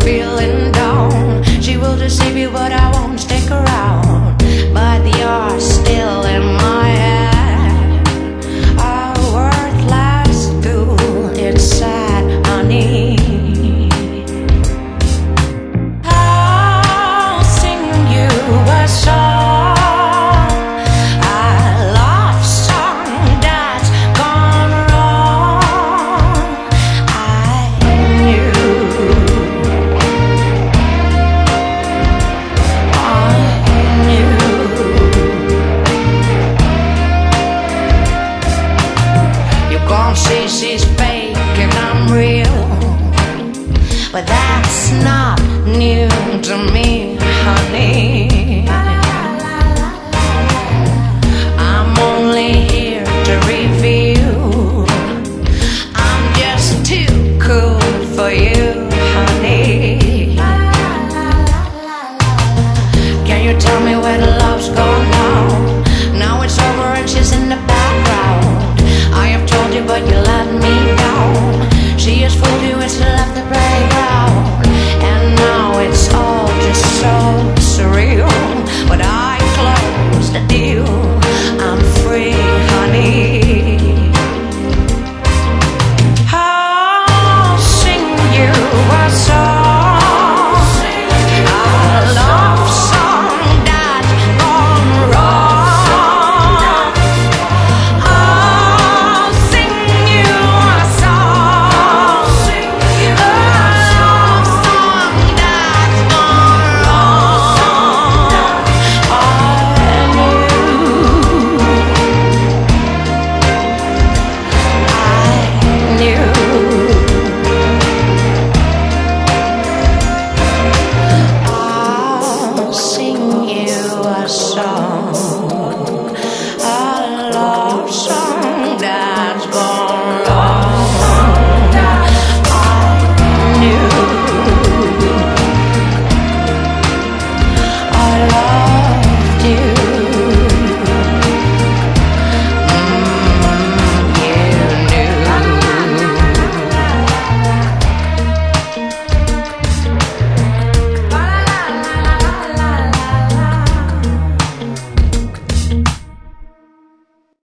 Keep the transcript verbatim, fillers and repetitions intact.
feeling down. She will deceive you, but I won't stick around. But you're still in my head, a worthless fool. It's sad, honey. I'll sing you a song, a love song that's gone wrong. I knew, I knew. You can't see she's fake and I'm real, but that's not new to me, honey. I'm only here to reveal I'm just too cool for you.